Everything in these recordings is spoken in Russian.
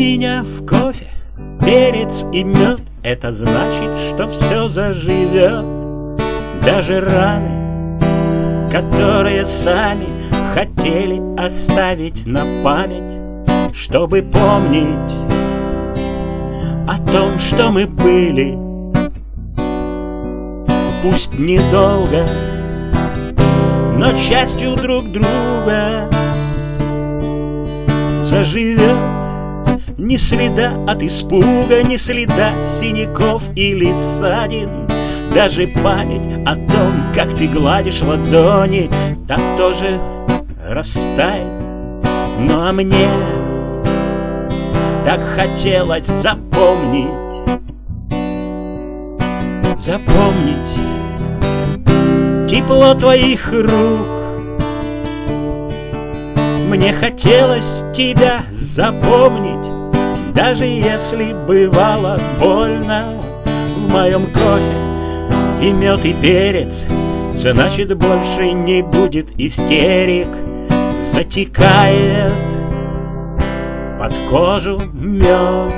меня в кофе перец и мед. Это значит, что все заживет. Даже раны, которые сами хотели оставить на память, чтобы помнить о том, что мы были. Пусть недолго, но частью друг друга заживет. Ни следа от испуга, ни следа синяков или ссадин. Даже память о том, как ты гладишь ладони, так тоже растает. Ну а мне так хотелось запомнить тепло твоих рук. Мне хотелось тебя запомнить, даже если бывало больно. В моем кофе и мед, и перец, значит, больше не будет истерик. Затекает под кожу мед.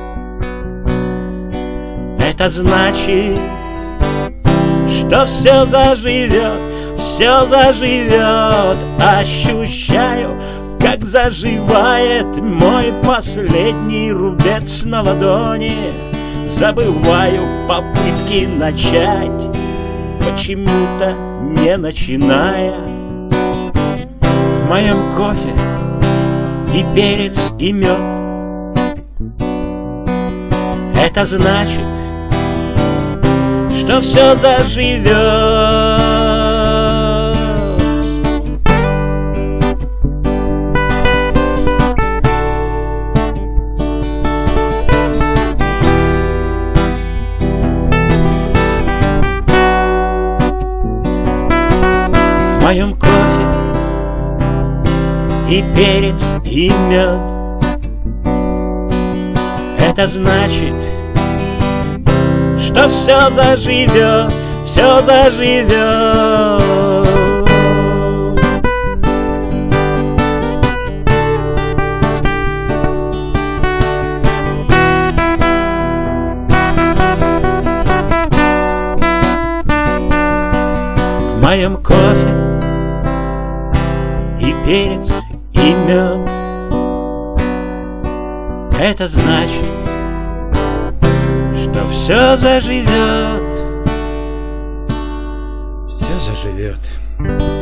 Это значит, что все заживет, все заживет. Ощущаю, как заживает мой последний рубец на ладони. Забываю попытки начать, почему-то не начиная. В моем кофе и перец, и мед. Это значит, что все заживет. В моем кофе и перец, и мед. Это значит, что все заживет, все заживет. В моем кофе и перец, и мед. Это значит, что все заживет, все заживет.